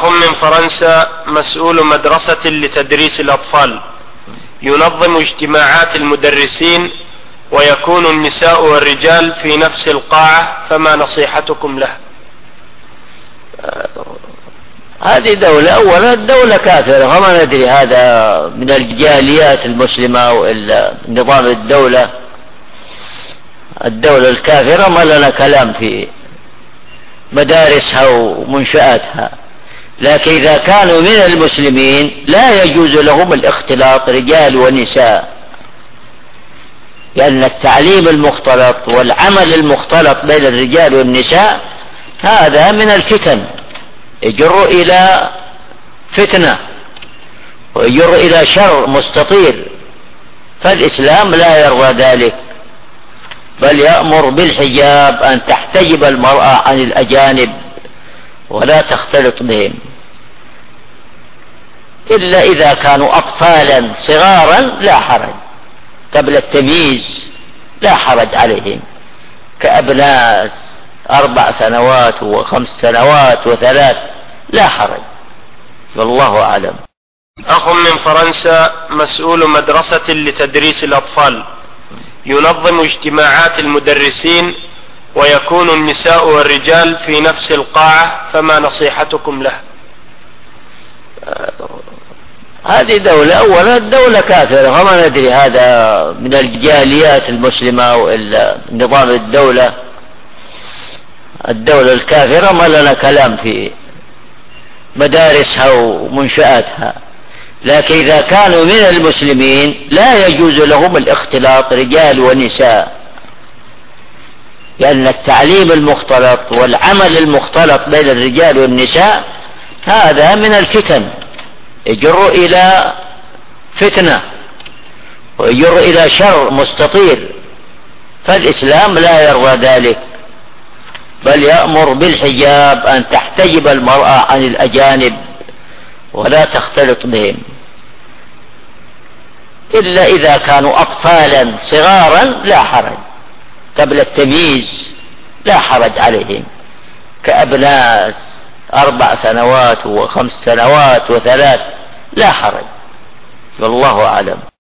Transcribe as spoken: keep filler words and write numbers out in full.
أخ من فرنسا مسؤول مدرسة لتدريس الأطفال ينظم اجتماعات المدرسين ويكون النساء والرجال في نفس القاعة، فما نصيحتكم له؟ هذه دولة، أولا الدولة كافرة، وما ندري هذا من الجاليات المسلمة وإلا نظام الدولة. الدولة الكافرة ما لنا كلام في مدارسها ومنشآتها، لكن إذا كانوا من المسلمين لا يجوز لهم الاختلاط رجال ونساء، لأن التعليم المختلط والعمل المختلط بين الرجال والنساء هذا من الفتن، يجر إلى فتنة ويجر إلى شر مستطير، فالإسلام لا يرضى ذلك، بل يأمر بالحجاب، أن تحتجب المرأة عن الأجانب ولا تختلط بهم، إلا إذا كانوا أطفالا صغارا لا حرج، قبل التمييز لا حرج عليهم، كأبناء أربع سنوات وخمس سنوات وثلاث لا حرج، والله أعلم. أخ من فرنسا مسؤول مدرسة لتدريس الأطفال ينظم اجتماعات المدرسين ويكون النساء والرجال في نفس القاعة، فما نصيحتكم له؟ هذه دولة، أولا الدولة كافرة، وما ندري هذا من الجاليات المسلمة وإلا نظام الدولة. الدولة الكافرة ما لنا كلام في مدارسها ومنشآتها، لكن إذا كانوا من المسلمين لا يجوز لهم الاختلاط رجال ونساء، لأن التعليم المختلط والعمل المختلط بين الرجال والنساء هذا من الفتن، يجر إلى فتنة ويجر إلى شر مستطير، فالإسلام لا يرضى ذلك، بل يأمر بالحجاب، أن تحتجب المرأة عن الأجانب ولا تختلط بهم، إلا إذا كانوا أطفالا صغارا لا حرج، قبل التمييز لا حرج عليهم، كأبناء أربع سنوات وخمس سنوات وثلاث لا حرج، والله أعلم.